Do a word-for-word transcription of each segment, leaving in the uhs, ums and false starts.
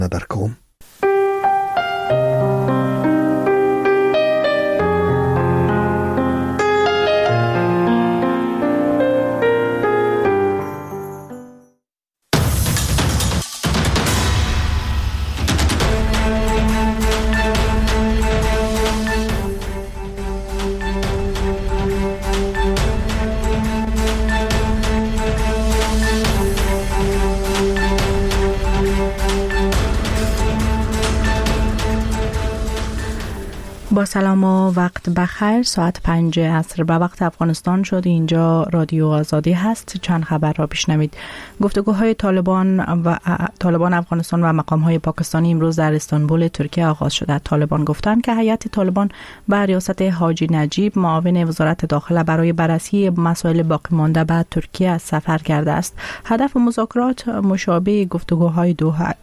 درکوم. با سلام و وقت بخیر. ساعت پنج عصر به وقت افغانستان شد. اینجا رادیو آزادی هست. چند خبر را بشنوید. گفتگوهای طالبان و طالبان افغانستان و مقام‌های پاکستانی امروز در استانبول ترکیه آغاز شده. طالبان گفتند که هیئت طالبان به ریاست حاجی نجیب معاون وزارت داخله برای بررسی مسائل باقی مانده به ترکیه سفر کرده است. هدف مذاکرات مشابه گفتگوهای دوحه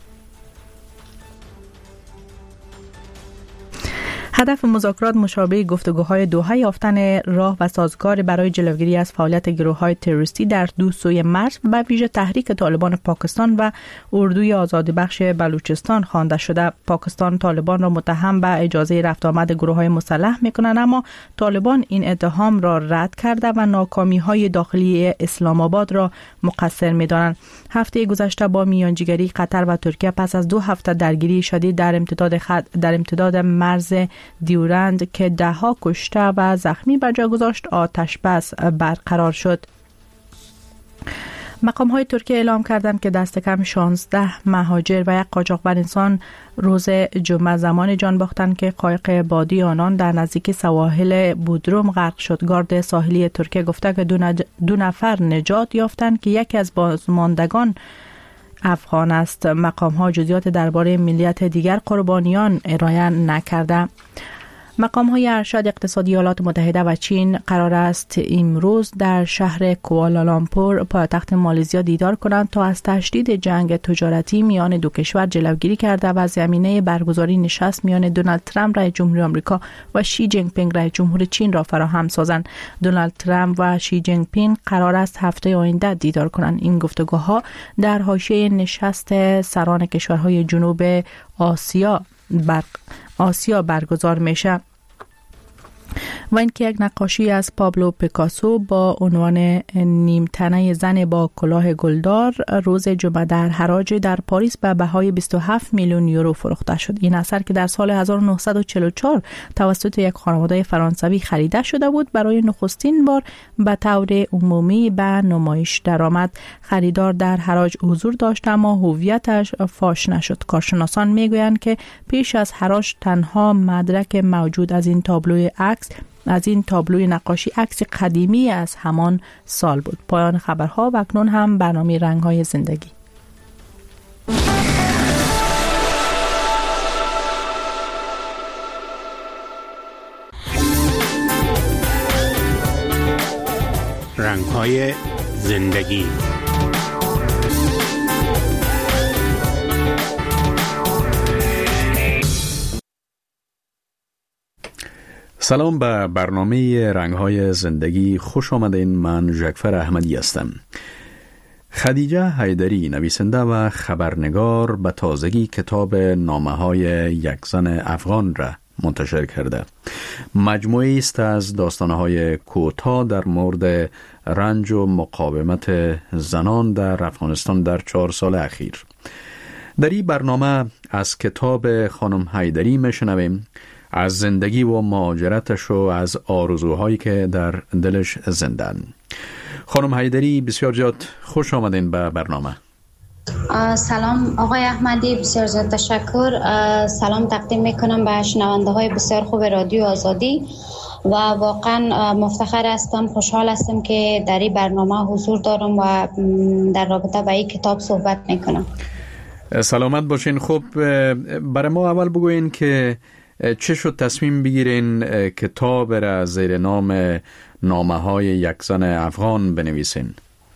هدف مذاکرات مشابه گفتگوهای دوحه یافتن راه و سازگار برای جلوگیری از فعالیت گروه‌های تروریستی در دو سوی مرز به ویژه تحریک طالبان پاکستان و اردوی آزادیبخش بلوچستان خوانده شده. پاکستان طالبان را متهم به اجازه رفت آمد گروه‌های مسلح می‌کنند، اما طالبان این اتهام را رد کرده و ناکامی‌های داخلی اسلام آباد را مقصر می‌دانند. هفته گذشته با میانجیگری قطر و ترکیه پس از دو هفته درگیری شدید در امتداد خط در امتداد مرز دیورند که ده ها کشته و زخمی به جا گذاشت آتش بس برقرار شد. مقام های ترکیه اعلام کردند که دست کم شانزده مهاجر و یک قاچاقبر انسان روز جمعه زمان جان باختند که قایق بادی آنان در نزدیکی سواحل بودروم غرق شد. گارد ساحلی ترکیه گفته که دو, نج... دو نفر نجات یافتند که یکی از بازماندگان افغان است. مقام ها جزئیات درباره ملیت دیگر قربانیان ارائه نکرده. مقام های ارشد اقتصادی ایالات متحده و چین قرار است امروز در شهر کوالالامپور پایتخت مالزیا دیدار کنند تا از تشدید جنگ تجارتی میان دو کشور جلوگیری کرده و زمینه برگزاری نشست میان دونالد ترامپ رئیس جمهور آمریکا و شی جینگ پینگ رئیس جمهور چین را فراهم سازند. دونالد ترامپ و شی جینگ پینگ قرار است هفته آینده دیدار کنند. این گفتگوها در حاشیه نشست سران کشورهای جنوب آسیا بر آسیا برگزار میشه و اینکه یک نقاشی از پابلو پیکاسو با عنوان نیمتنه زن با کلاه گلدار روز جمعه در حراج در پاریس به بهای بیست و هفت میلیون یورو فروخته شد. این اثر که در سال هزار و نهصد و چهل و چهار توسط یک خانواده فرانسوی خریده شده بود، برای نخستین بار به طور عمومی به نمایش درآمد. خریدار در حراج حضور داشت اما هویتش فاش نشد. کارشناسان میگویند که پیش از حراج تنها مدرک موجود از این تابلوی عکس از این تابلوی نقاشی عکس قدیمی از همان سال بود. پایان خبرها و اکنون هم برنامه رنگ‌های زندگی. رنگ‌های زندگی. سلام به برنامه رنگ‌های زندگی، خوش آمدین. من ژکفر احمدی هستم. خدیجه حیدری نویسنده و خبرنگار به تازگی کتاب نامه‌های یک زن افغان را منتشر کرده. مجموعه است از داستان‌های کوتاه در مورد رنج و مقاومت زنان در افغانستان در چهار سال اخیر. در این برنامه از کتاب خانم حیدری میشنویم، از زندگی و مهاجرتش و از آرزوهایی که در دلش زندن. خانم حیدری بسیار زیاد خوش آمدین به برنامه. سلام آقای احمدی، بسیار زیاد تشکر. سلام تقدیم میکنم به شنونده های بسیار خوب رادیو آزادی و واقعا مفتخر هستم، خوشحال هستم که در این برنامه حضور دارم و در رابطه با این کتاب صحبت میکنم. سلامت باشین. خب برای ما اول بگوین که چه شد تصمیم بگیرین کتاب را زیر نام نامه‌های یک زن افغان بنویسین؟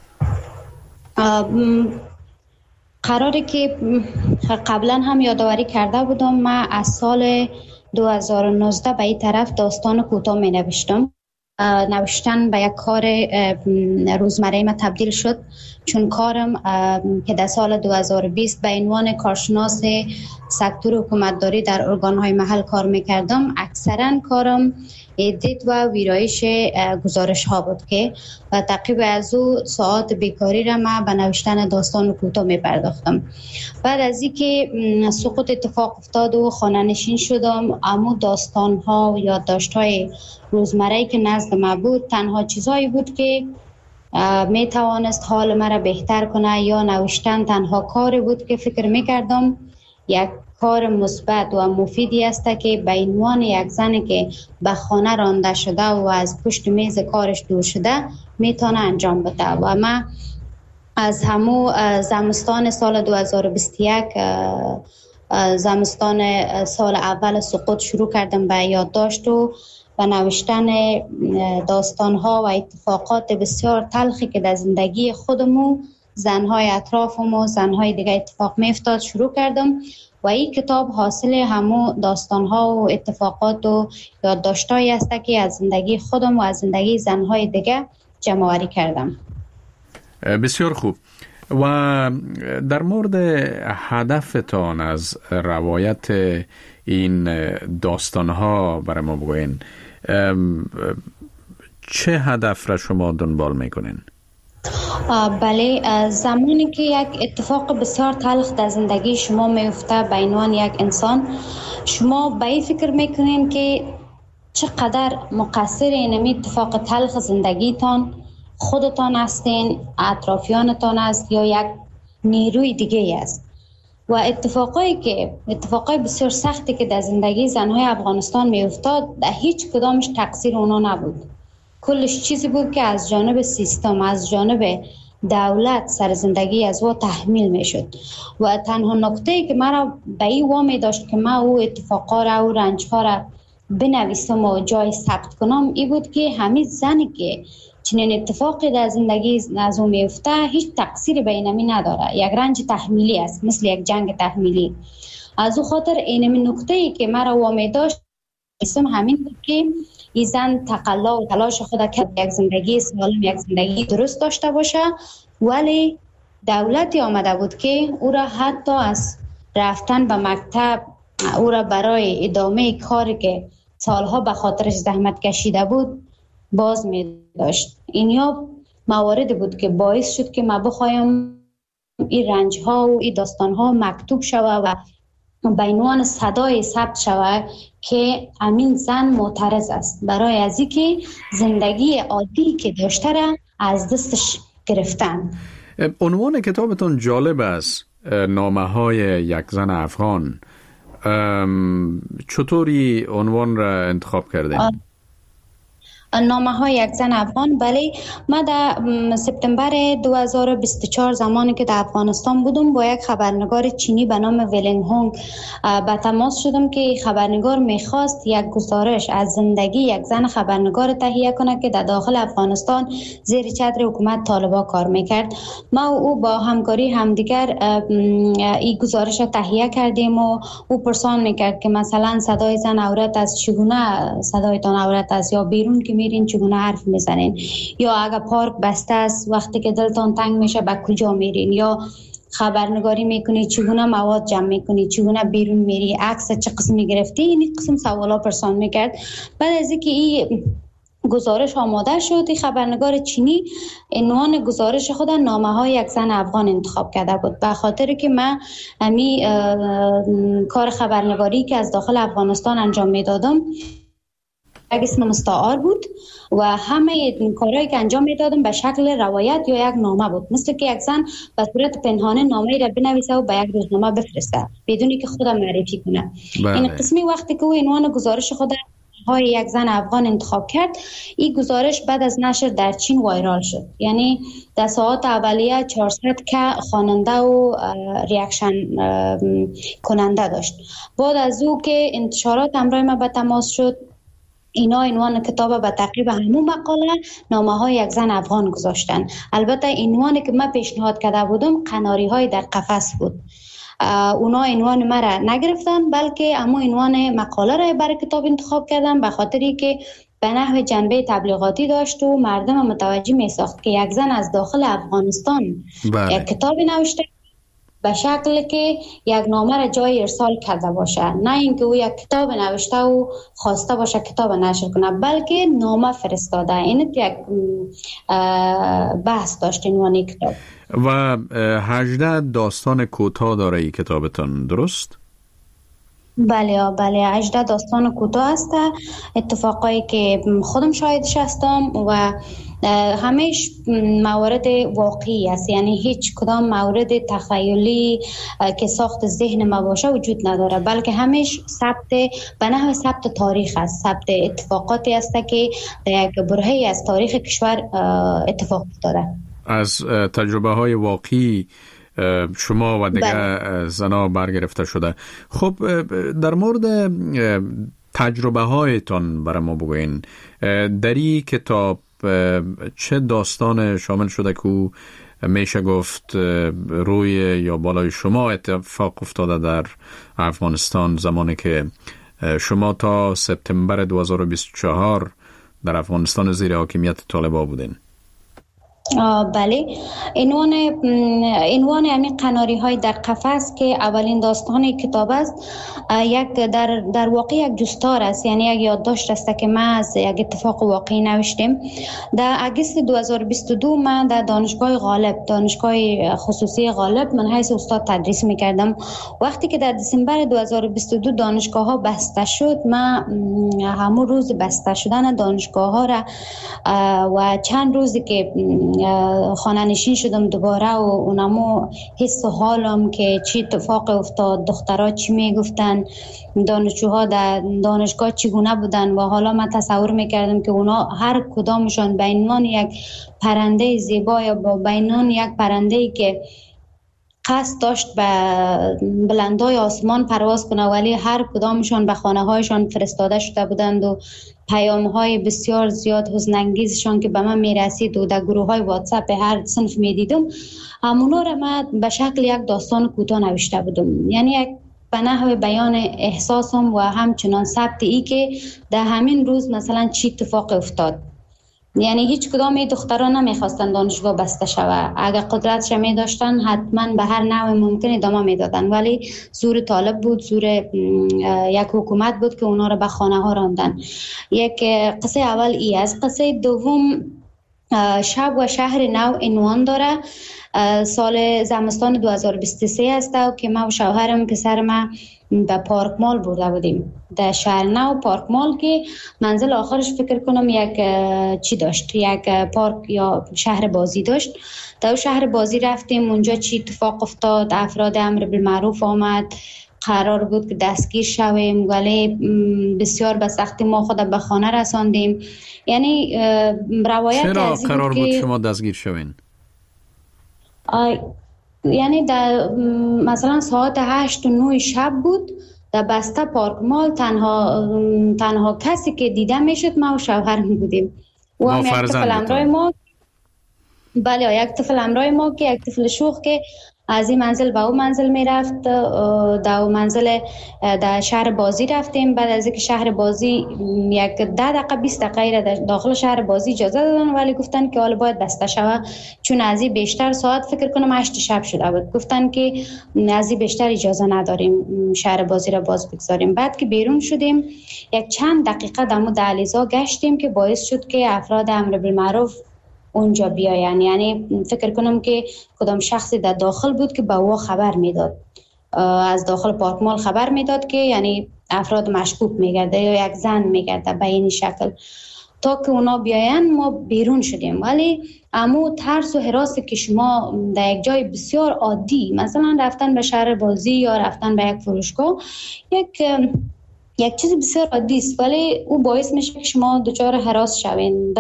قراره که قبلا هم یادآوری کرده بودم، من از سال دو هزار و نوزده به این طرف داستان کوتاه می نوشتم نوشتن به یک کار روزمره ما تبدیل شد، چون کارم که در سال دو هزار و بیست به عنوان کارشناس سکتور حکومتداری در ارگان‌های محل کار می‌کردم. اکثرا کارم ادیت و ویرایش گزارش ها بود که و تعقیب از او ساعات بیکاری را ما به نوشتن داستان کوتاه می پرداختم. بعد از اینکه سقوط اتفاق افتاد و خانه نشین شدم، اما داستان ها و یادداشت های روزمره که نزد ما بود تنها چیزایی بود که می توانست حال مرا بهتر کنه، یا نوشتن تنها کاری بود که فکر می کردم یک کار مثبت و مفیدی است که به عنوان یک زنی که به خانه رانده شده و از پشت میز کارش دور شده میتونه انجام بده. و من از همو زمستان سال دو هزار و بیست و یک، زمستان سال اول سقوط، شروع کردم به یادداشت و و نوشتن داستان‌ها و اتفاقات بسیار تلخی که در زندگی خودمو، زنهای اطرافمو، زنهای دیگه اتفاق میافتاد شروع کردم. و این کتاب حاصل همو داستان‌ها و اتفاقات و یادداشت‌هایی است که از زندگی خودم و از زندگی زنهای دیگه جمع‌آوری کردم. بسیار خوب. و در مورد هدفتان از روایت این داستان‌ها برای ما بگوین، چه هدف را شما دنبال میکنین؟ بله، زمانی که یک اتفاق بسیار تلخ در زندگی شما میفته به عنوان یک انسان، شما به این فکر میکنین که چقدر مقصر این اتفاق تلخ زندگیتان خودتان هستین، اطرافیانتان است یا یک نیروی دیگه است. و اتفاقایی که اتفاقای بسیار سختی که در زندگی زنهای افغانستان میافتاد، در هیچ کدامش تقصیر اونا نبود. کلش چیزی بود که از جانب سیستم، از جانب دولت سر زندگی از او تحمیل می شد. و تنها نکته‌ای که مرا به این وامی داشت که من او اتفاقا را و رنج‌ها را بنویسم و جای ثبت کنم، این بود که همین زنی که چنین اتفاقی در زندگی از او میفته هیچ تقصیری به اینمی نداره، یک رنج تحمیلی است، مثل یک جنگ تحمیلی. از او خاطر اینمی نکته‌ای که مرا وامی داشت اسم همین بود که این زن تقلا و تلاش خود که یک زندگی سالم، یک زندگی درست داشته باشه، ولی دولتی آمده بود که او را حتی از رفتن به مکتب، او را برای ادامه کاری که سالها به خاطرش زحمت کشیده بود باز می داشت. این یا موارد بود که باعث شد که ما بخوایم این رنج ها و این داستان ها مکتوب شوه و به عنوان صدای ثبت شوه که امین زن معترض است برای از اینکه زندگی عادی که داشته را از دستش گرفتن. عنوان کتابتون جالب است، نامه های یک زن افغان. چطوری عنوان را انتخاب کردین؟ نامه های یک زن افغان. بله، ما در سپتامبر دو هزار و بیست و چهار زمانی که در افغانستان بودم با یک خبرنگار چینی به نام ولینگ هونگ به تماس شدم که خبرنگار میخواست یک گزارش از زندگی یک زن خبرنگار تهیه کنه که در داخل افغانستان زیر چتر حکومت طالبا کار میکرد. ما و او با همکاری همدیگر این گزارش را تهیه کردیم و او پرسان میکرد که مثلا صدای زن عورت است، چگونه صدایتان عورت است، یا بیرون که میرین چگونه حرف میزنین، یا اگر پارک بسته است وقتی که دلتان تنگ میشه به کجا میرین، یا خبرنگاری میکنی چگونه مواد جمع میکنی، چگونه بیرون میری، عکس چه قسمی گرفتی. این قسم سوالا پرسان میکرد. بعد از اینکه این گزارش آماده شد، این خبرنگار چینی عنوان گزارش خود نامه های یک زن افغان انتخاب کرده بود، به خاطر که من امی کار خبرنگاری که از داخل افغانستان انجام میدادم یک اسم مستعار بود و همه این کارهایی که انجام میدادم به شکل روایت یا یک نامه بود، مثل که یک زن به صورت پنهانه نامه را بنویسه و به یک روزنامه بفرسته بدونی که خودم معرفی کنه. بله. این قسمی وقتی که او عنوان گزارش خود های یک زن افغان انتخاب کرد، این گزارش بعد از نشر در چین وایرال شد. یعنی در ساعات اولیه چهارصد که خواننده و ریاکشن کننده داشت. بعد از او که انتشارات همراه ما به تماس شد، اینا عنوان کتاب به تعقیب همون مقاله نامه های یک زن افغان گذاشتن. البته عنوانی که من پیشنهاد کرده بودم قناری های در قفس بود. اونا عنوان مرا نگرفتن، بلکه اما عنوان مقاله را برای کتاب انتخاب کردن، به خاطری که به نحو جنبه تبلیغاتی داشت و مردم متوجه می ساخت که یک زن از داخل افغانستان بله. یک کتاب نوشته به شکل که یک نامه را جای ارسال کرده باشه، نه اینکه او یک کتاب نوشته و خواسته باشه کتاب نشر کنه، بلکه نامه فرستاده. این یک بحث داشت عنوان کتاب. و هجده داستان کوتاه داره این کتابتان، درست؟ بله بله هجده داستان کوتاه است، اتفاقایی که خودم شاهدش هستم و همیش موارد واقعی است، یعنی هیچ کدام مورد تخیلی که ساخت ذهن ما باشه وجود نداره، بلکه همیش ثبت به نحو ثبت تاریخ است، ثبت اتفاقاتی است که در یک برهه‌ای از تاریخ کشور اتفاق افتاده. از تجربه های واقعی شما و دیگه زنا برگرفته شده. خب در مورد تجربه هایتان برای ما بگوین، در این کتاب چه داستان شامل شده که میشه گفت روی یا بالای شما اتفاق افتاده در افغانستان زمانی که شما تا سپتامبر دو هزار و بیست و چهار در افغانستان زیر حاکمیت طالبان بودین؟ بله، عنوان عنوان یعنی قناری های در قفس که اولین داستان کتاب است، یک در در واقع یک جستار است، یعنی یک یادداشت است که ما از یک اتفاق واقعی نوشتیم. در اگست دو هزار و بیست و دو من در دانشگاه غالب، دانشگاه خصوصی غالب، من حیث استاد تدریس میکردم. وقتی که در دسامبر دو هزار و بیست و دو دانشگاه ها بسته شد، من همون روز بسته شدن دانشگاه ها را و چند روزی که خانه نشین شدم دوباره و اونمو حس و حالم که چی اتفاق افتاد، دخترها چی میگفتن، دانشجوها در دانشگاه چگونه بودن و حالا من تصور میکردم که اونا هر کدامشان به عنوان یک پرنده زیبا یا به عنوان یک پرنده‌ای که قصد داشت به بلندای آسمان پرواز کنه، ولی هر کدامشان به خانه هایشان فرستاده شده بودند و پیام های بسیار زیاد حزن انگیزشان که به من میرسید و در گروه های واتساپ هر صنف میدیدم، همونا را من به شکل یک داستان کوتاه نوشته بودم، یعنی یک به نحو بیان احساسم و همچنان ثبت ای که در همین روز مثلا چی اتفاق افتاد. یعنی هیچ کدام این دختران نمیخواستن دانشگاه بسته شوه، اگر قدرتش می داشتن حتما به هر نوع ممکن ادامه میدادن، ولی زور طالب بود، زور یک حکومت بود که اونا رو به خانه ها راندن. یک قصه اول ای است. قصه دوم شب و شهر نو عنوان داره. سال زمستان دو هزار و بیست و سه است که ما و شوهرم پسر ما به پارک مال برده بودیم در شهر نو. پارک مال که منزل آخرش فکر کنم یک چی داشت، یک پارک یا شهر بازی داشت. در شهر بازی رفتیم، اونجا چی اتفاق افتاد، افراد امر بالمعروف آمد، قرار بود که دستگیر شویم ولی بسیار به سختی ما خود به خانه رساندیم. یعنی روایت چرا قرار بود شما دستگیر شوین؟ یعنی در مثلا ساعت هشت و نه شب بود، در بسته پارک مال تنها تنها کسی که دیده میشد ما و شوهرم بودیم و هم یک طفل همراه ما. بله، یک طفل همراه ما که یک طفل شوخ که از این منزل به اون منزل می رفت. در منزل در شهر بازی رفتیم. بعد از اینکه شهر بازی یک ده دقیقه بیست دقیقه داخل شهر بازی اجازه دادن، ولی گفتن که حالا باید بسته شوه، چون از این بیشتر ساعت فکر کنم هشت شب شده بود، گفتن که از این بیشتر اجازه نداریم شهر بازی را باز بگذاریم. بعد که بیرون شدیم یک چند دقیقه دمو دهلیزا گشتیم که باعث شد که افراد امر بالمعروف اونجا بیاین. یعنی فکر کنم که کدام شخصی در داخل بود که به او خبر میداد، از داخل پارک مال خبر میداد که یعنی افراد مشکوک میگرده یا یک زن میگرده به این شکل. تا که اونا بیاین ما بیرون شدیم، ولی امو ترس و هراسی که شما در یک جای بسیار عادی مثلا رفتن به شهر بازی یا رفتن به یک فروشگاه یک یک چیز بسیار عادی است، ولی او باعث میشه که شما دچار هراس شوین،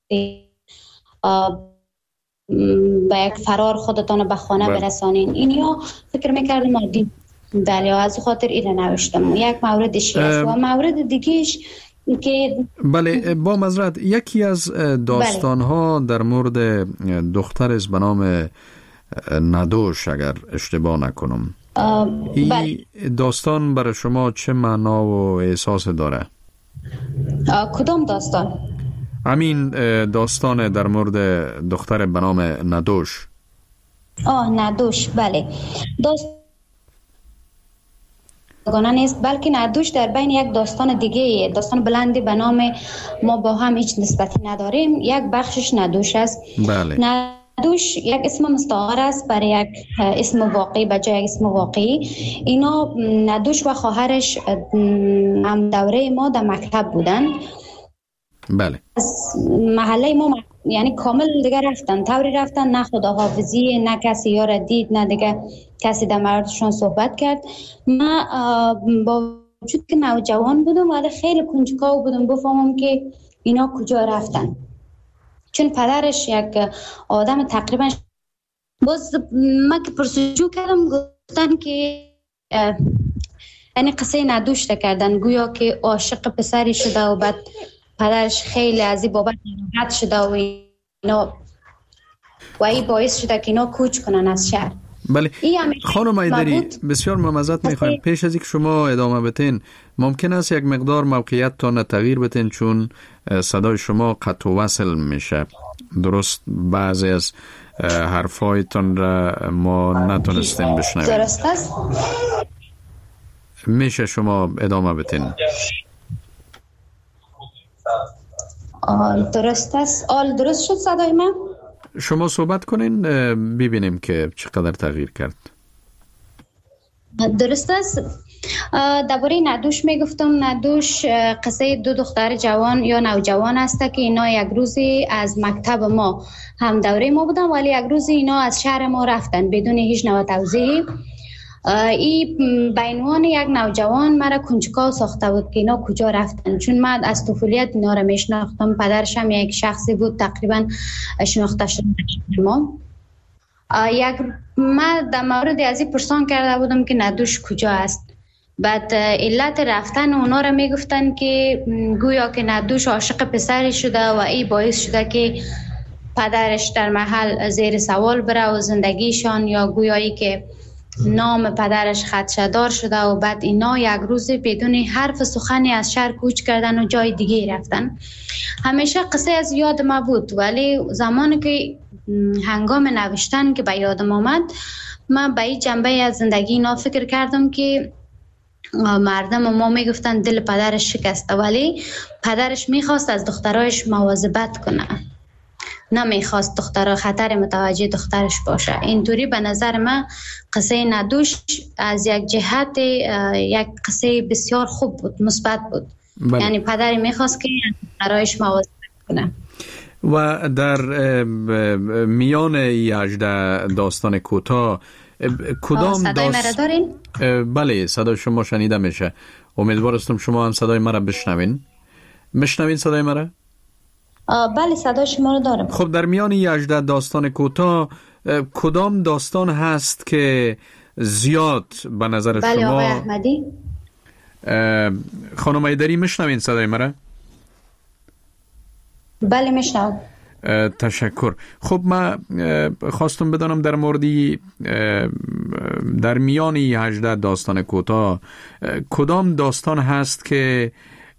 با یک فرار خودتان به خانه برسانین. این یا فکر میکردم عادی. بله، از خاطر این نوشتم. یک موردش است و مورد دیگهش که بله با معذرت یکی از داستانها در مورد دختر است به نام ندوش اگر اشتباه نکنم. این داستان برای شما چه معنا و احساس داره؟ کدام داستان؟ همین داستان در مورد دختر به نام ندوش. آه ندوش، بله. داستان نیست، بلکه ندوش در بین یک داستان دیگه، داستان بلندی به نام ما با هم هیچ نسبتی نداریم، یک بخشش ندوش است. بله. ندوش یک اسم مستعار است برای یک اسم واقعی به جای اسم واقعی. اینا ندوش و خواهرش هم دوره ما در مکتب بودن. بله. از محله ما یعنی کامل دیگه رفتن، طوری رفتن نه خداحافظی، نه کسی یار دید، نه دیگه کسی در موردشون صحبت کرد. من با وجود که نوجوان بودم ولی خیلی کنجکاو بودم بفهمم که اینا کجا رفتن، چون پدرش یک آدم تقریبا، باز من که پرسجو کردم گفتن که یعنی قصه ندوش کردن، گویا که عاشق پسری شده و بعد پدرش خیلی از این بابت ناراحت شده و اینا و این باعث شده که اینا کوچ کنن از شهر. بله خانم حیدری، بسیار ممزت میخوایم پیش از اینکه شما ادامه بتین ممکن است یک مقدار موقعیت تا تغییر بتین، چون صدای شما قطع و وصل میشه. درست بعضی از حرفایتون را ما نتونستیم بشنویم. درست است؟ میشه شما ادامه بتین؟ آل درست است. آل درست شد صدای من؟ شما صحبت کنین ببینیم که چقدر تغییر کرد. درست است. درباره ندوش میگفتم. ندوش قصه دو دختر جوان یا نوجوان است که اینا یک روزی از مکتب ما هم دوره ما بودن ولی یک روزی اینا از شهر ما رفتن بدون هیچ نوع توضیحی. این به عنوان یک نوجوان مرا کنجکاو ساخته بود که اینا کجا رفتن، چون من از طفولیت اینا را میشناختم. پدرش هم یک شخصی بود تقریبا شناخته شده ما. یک من در مورد از این پرسان کرده بودم که ندوش کجا است. بعد علت رفتن اونا را میگفتن که گویا که ندوش عاشق پسری شده و این باعث شده که پدرش در محل زیر سوال بره و زندگیشان، یا گویایی که نام پدرش خدشه‌دار شده و بعد اینا یک روز بدون حرف سخنی از شهر کوچ کردن و جای دیگه رفتن. همیشه قصه از یاد ما بود ولی زمانی که هنگام نوشتن که به یادم آمد من به این جنبه از زندگی اینا فکر کردم که مردم ما میگفتن دل پدرش شکسته ولی پدرش میخواست از دخترایش مواظبت کنه، نمیخواست دخترها خطر متوجه دخترش باشه. اینطوری به نظر من قصه ندوش از یک جهت یک قصه بسیار خوب بود، مثبت بود. بله. یعنی پدری میخواست که دخترایش مواظبت کنه. و در میان هجده داستان کوتاه کدام صدای داست... مرا دارین؟ بله صدای شما شنیده میشه. امیدوارستم شما هم صدای مرا بشنوین. میشنوین صدای مرا؟ بله صدای شما رو دارم. خب در میان هجده داستان کوتاه کدام داستان هست که زیاد به نظر بله شما؟ بله آقای احمدی. خانم حیدری میشنوین صدای مرا؟ بله میشنوم. تشکر. خب من خواستم بدانم در موردی در میان هجده داستان کوتاه کدام داستان هست که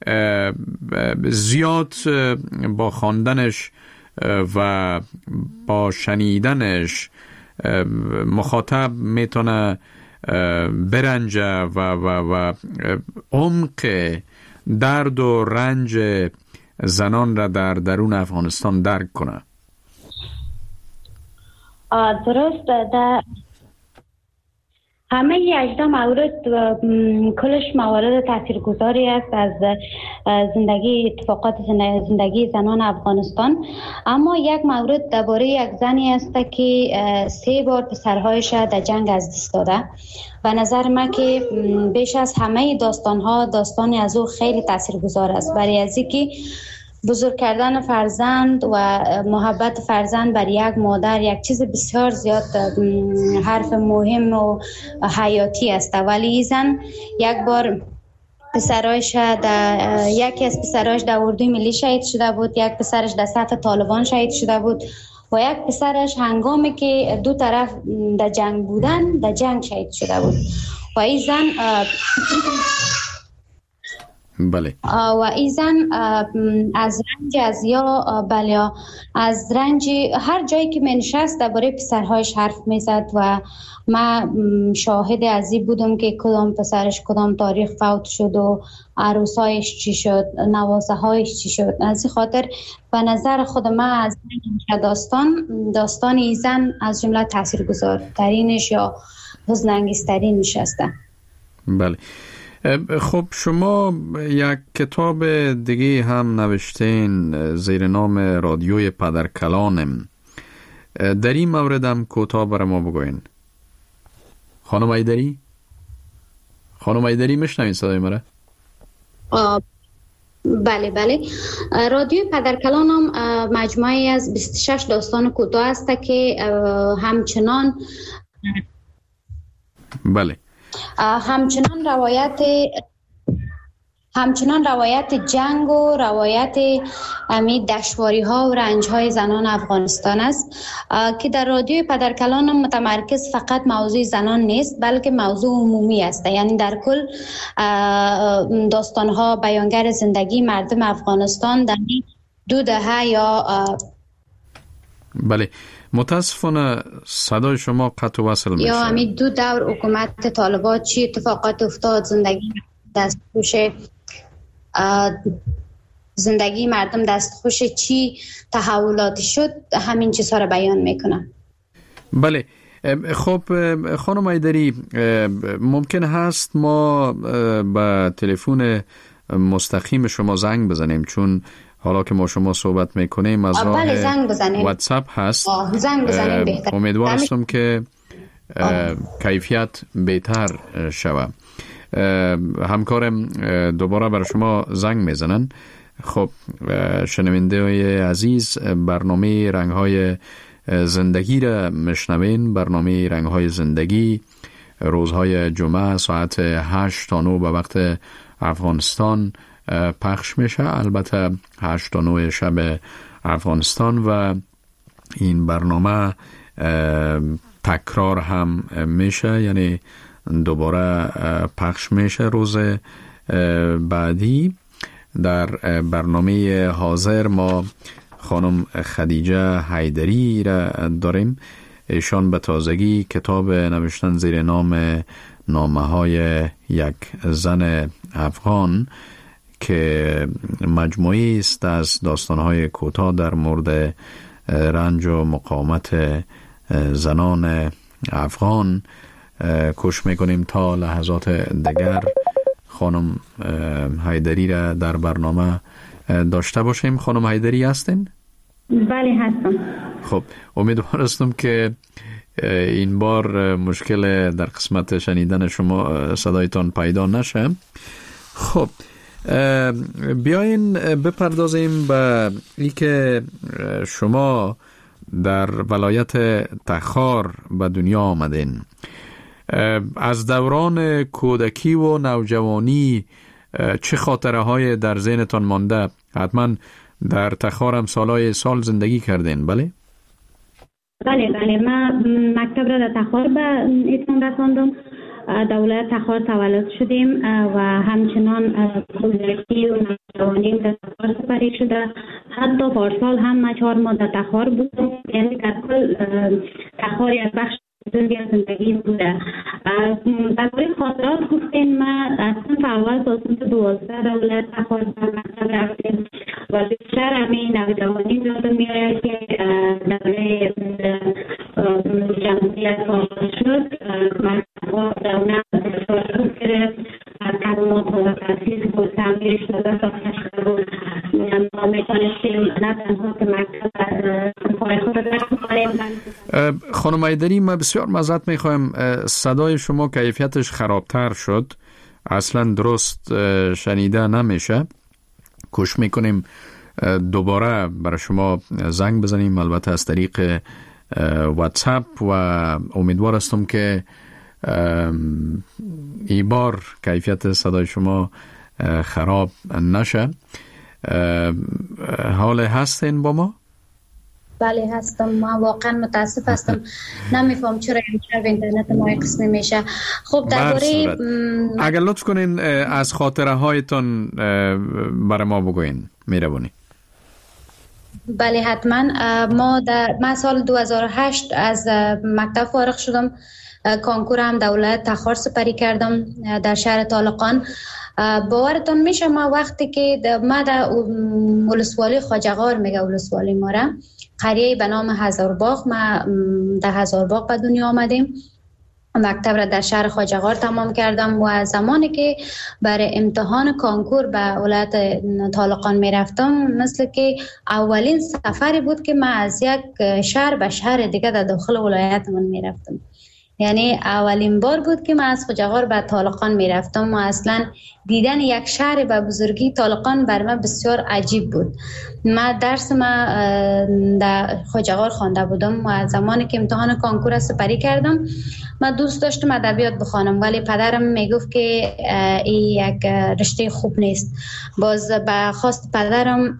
زیاد با خواندنش و با شنیدنش مخاطب میتونه برنجه و, و, و عمق درد و رنج زنان را در درون افغانستان درک کنه؟ درست. در همه هجده مورد کلش موارد تاثیرگذاری است از زندگی اتفاقات زندگی زنان افغانستان، اما یک مورد درباره یک زنی است که سه بار پسرهایش در جنگ از دست داده. به نظر من که بیش از همه داستانها داستانی از او خیلی تاثیرگذار است، برای از اینکه بزرگ کردن فرزند و محبت فرزند بر یک مادر یک چیز بسیار زیاد حرف مهم و حیاتی است. ولی این زن یک بار پسرایش در یکی از پسرایش در اردوی ملی شهید شده بود، یک پسرش در صف طالبان شهید شده بود و یک پسرش هنگامی که دو طرف در جنگ بودن در جنگ شهید شده بود. و این زن بله. و این زن از رنج از یا بله از رنج هر جایی که منشست درباره پسرهایش حرف میزد و من شاهد از این بودم که کدام پسرش کدام تاریخ فوت شد و عروسایش چی شد، نوازه هایش چی شد. از این خاطر به نظر خود من از داستان داستان این زن از جمله تاثیرگذارترینش یا حزن انگیزترین نشسته. بله. خب شما یک کتاب دیگه هم نوشتین زیر نام رادیوی پدرکلانم. در این مورد هم کوتاه برای ما بگوین. خانم ایدری؟ خانم ایدری میشنوین صدای مرا؟ بله بله. رادیوی پدرکلانم مجموعه از بیست و شش داستان کوتاه است که همچنان بله همچنان روایت همچنان روایت جنگ و روایت امی دشواری ها و رنج های زنان افغانستان است که در رادیوی پدرکلانم متمرکز فقط موضوع زنان نیست بلکه موضوع عمومی است. یعنی در کل داستان ها بیانگر زندگی مردم افغانستان در دو دهه یا بله. متاسفانه صدای شما قطع و وصل میشه. یا همین دو دور حکومت طالبان چی اتفاقات افتاد، زندگی دستخوش زندگی مردم دستخوش چی تحولاتی شد، همین چیزها را بیان میکنم. بله. خب خانم ایدری، ممکن هست ما به تلفن مستقیم شما زنگ بزنیم، چون حالا که ما شما صحبت میکنیم از راه واتساپ هست. زنگ بزنیم بهتر. امیدوار هستم که کیفیت بهتر شوه. همکارم دوباره برای شما زنگ میزنن. خب شنونده های عزیز، برنامه رنگ‌های زندگی را مشنوین. برنامه رنگ‌های زندگی روزهای جمعه ساعت هشت تا نه به وقت افغانستان پخش میشه، البته هشت تا نه شب افغانستان، و این برنامه تکرار هم میشه، یعنی دوباره پخش میشه روز بعدی. در برنامه حاضر ما خانم خدیجه حیدری را داریم. ایشان به تازگی کتاب نوشتن زیر نام نامه های یک زن افغان که مجموعی است از داستان‌های کوتاه در مورد رنج و مقاومت زنان افغان. کوشش میکنیم تا لحظات دیگر خانم حیدری را در برنامه داشته باشیم. خانم حیدری هستین؟ بله هستم. خب امیدوار هستم که این بار مشکل در قسمت شنیدن شما صدایتان پیدا نشه. خب بیاین بپردازیم به ای که شما در ولایت تخار به دنیا آمدین. از دوران کودکی و نوجوانی چه خاطره های در ذهنتان مانده؟ حتما در تخار هم سالهای سال زندگی کردین، بله؟ بله بله. من مکتب را در تخار به اتمام رساندم. در ولایت تخار تولد شدیم و همچنان کودکی و نوجوانی در تخار سپری شده. حتی پارسال هم من چهار ماه در تخار بودم. یعنی در کل تخار یک بخش بزرگی از زندگی بوده. درباره خاطرات گفتین، من از صنف اول تا صنف دوازده در ولایت تخار در مکتب رفتیم و بیشتر همین نوجوانی یادم میآید که دوره جمهوریت آغاز شد. من در اون تشکیل گرفت از کلمات و تاسیس بود، تعمیرش داده ساخته شده بود. ما میتونستیم نه تنها که مکتب پای خود را کنیم. خانم ایدری، ما بسیار معذرت میخوایم، صدای شما کیفیتش خرابتر شد، اصلا درست شنیده نمیشه. کوشش میکنیم دوباره برای شما زنگ بزنیم، البته از طریق واتساپ، و امیدوار هستم که ای بار کیفیت صدای شما خراب نشه. حال هستین با ما؟ بله هستم. ما واقعا متاسف هستم. نمیفهم چرا امشب اینترنت ما یک قسمی میشه. خب درباره اگر لطف کنین از خاطره هایتون برای ما بگوین میربونی. بله حتما. ما در من سال دو هزار و هشت از مکتب فارغ شدم. کنکور هم دولت تخار سپری کردم در شهر طالقان. باورتون میشه ما وقتی که ما در ولسوالی خواجه‌غار میگه ولسوالی ما را قریه به نام هزارباغ، ما در هزارباغ به دنیا آمدیم. مکتب را در شهر خواجه‌غار تمام کردم و زمانی که برای امتحان کنکور به ولایت طالقان می رفتم مثل که اولین سفری بود که من از یک شهر به شهر دیگه در داخل ولایت من می رفتم. یعنی اولین بار بود که من از خواجه‌غار به طالقان می رفتم و اصلا دیدن یک شهر به بزرگی طالقان بر من بسیار عجیب بود. من درس ما در خواجه‌غار خوانده بودم و زمانی که امتحان کنکور سپری کردم من دوست داشتم ادبیات بخوانم، ولی پدرم میگفت که این یک رشته خوب نیست. باز به خواست پدرم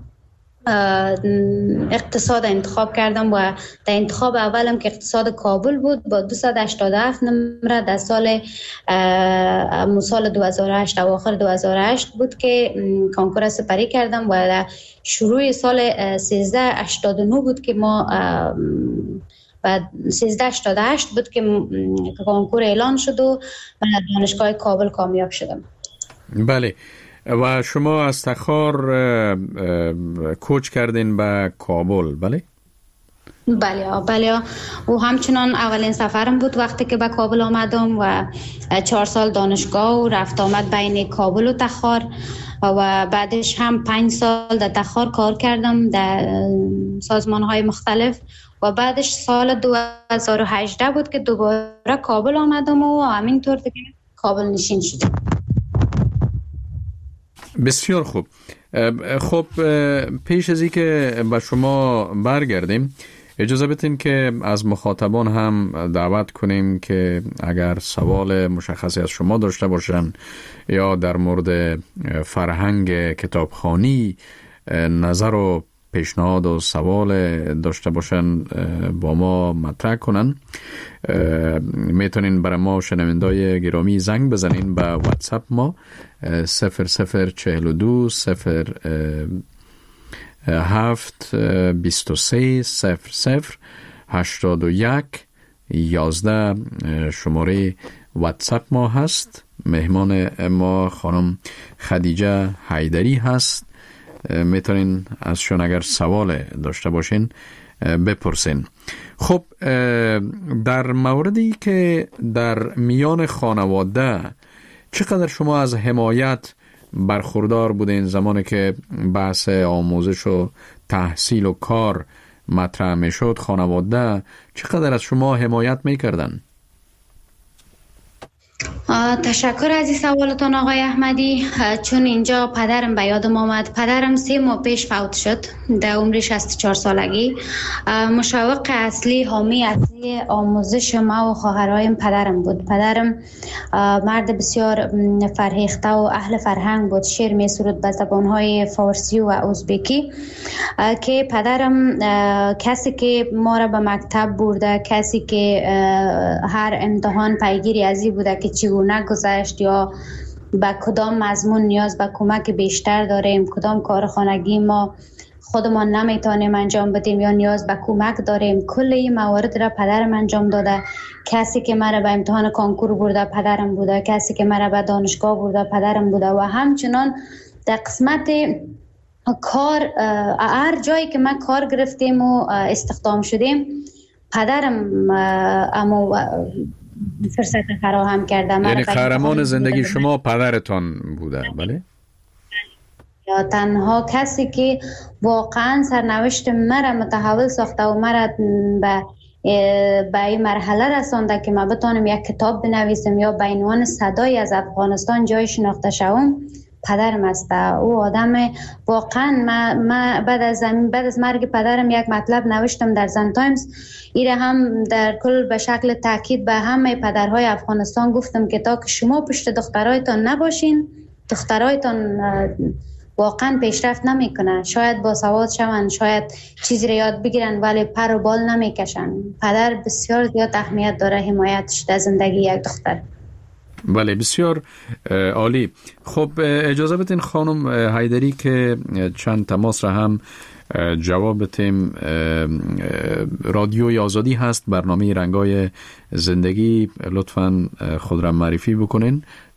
اقتصاد انتخاب کردم و در انتخاب اولم که اقتصاد کابل بود با دویست و هشتاد و هفت نمره در سال سال دو هزار و هشت اواخر دو هزار و هشت بود که کنکور سپری کردم و در شروع سال سیزده هشتاد و نه بود که ما و سیزده هشتاد و هشت بود که کنکور اعلان شد و من دانشگاه کابل کامیاب شدم. بله. و شما از تخار کوچ کردین به کابل، بله؟ بله بله. و همچنان اولین سفرم بود وقتی که به کابل آمدم و چهار سال دانشگاه و رفت آمد بین کابل و تخار و بعدش هم پنج سال در تخار کار کردم در سازمان‌های مختلف و بعدش سال دو هزار و هجده بود که دوباره کابل آمدم و همینطور که کابل نشین شدم. بسیار خوب. خب پیش از این که به شما برگردیم اجازه بدین که از مخاطبان هم دعوت کنیم که اگر سوال مشخصی از شما داشته باشن یا در مورد فرهنگ کتابخوانی نظر و پیشنهاد و سوال داشته باشن با ما مطرح کنن، میتونین برای ما شنوندای گرامی زنگ بزنین به واتساپ ما صفر صفر چهل و دو صفر هفت بیست و سه صفر صفر هشتاد و یک یازده شماره واتساپ ما هست. مهمان ما خانم خدیجه حیدری هست. میتونین ازشون اگر سوال داشته باشین بپرسین. خب در موردی که در میان خانواده چقدر شما از حمایت برخوردار بودین زمانی که بحث آموزش و تحصیل و کار مطرح میشد؟ خانواده چقدر از شما حمایت میکردن؟ تشکر از این سوالتون آقای احمدی. چون اینجا پدرم به یادم آمد. پدرم سه ماه پیش فوت شد در عمر شصت و چهار سالگی. مشوق اصلی حامی اصلی آموزش ما و خواهرهایم پدرم بود. پدرم مرد بسیار فرهیخته و اهل فرهنگ بود. شعر می سرود به زبانهای فارسی و ازبکی که پدرم کسی که ما را به مکتب برده، کسی که هر امتحان پیگیری ازی بوده که چگونه گذشت یا به کدام مضمون نیاز به کمک بیشتر داریم، کدام کار خانگی ما خودمان نمیتونیم انجام بدیم یا نیاز به کمک داریم. کل این موارد را پدرم انجام داده. کسی که مرا به امتحان کنکور برده پدرم بوده، کسی که مرا به دانشگاه برده پدرم بوده و همچنان در قسمت کار هر جایی که ما کار گرفتیم و استخدام شدیم پدرم اما فرصت فراهم کرده. یعنی قهرمان زندگی شما پدرتان بوده؟ بله. یا تنها کسی که واقعا سرنوشت مرا متحول ساخته و مرا به به این مرحله رسانده که من بتونم یک کتاب بنویسم یا به عنوان صدای از افغانستان جای شناخته شوم پدرم است. او آدم واقعا ما, ما بعد از بعد از مرگ پدرم یک مطلب نوشتم در زن تایمز. ایره هم در کل به شکل تاکید به همه پدرهای افغانستان گفتم که تا که شما پشت دخترایتان نباشین، دخترایتان واقعا پیشرفت نمیکنه. شاید با سواد شون، شاید چیزی رو یاد بگیرن، ولی پر و بال نمیکشن. پدر بسیار زیاد اهمیت داره حمایتش در زندگی یک دختر. بله بسیار عالی. خب اجازه بدین خانم حیدری که چند تماس را هم جواب بدیم. رادیوی آزادی هست، برنامه رنگای زندگی، لطفاً خود را معرفی بکنین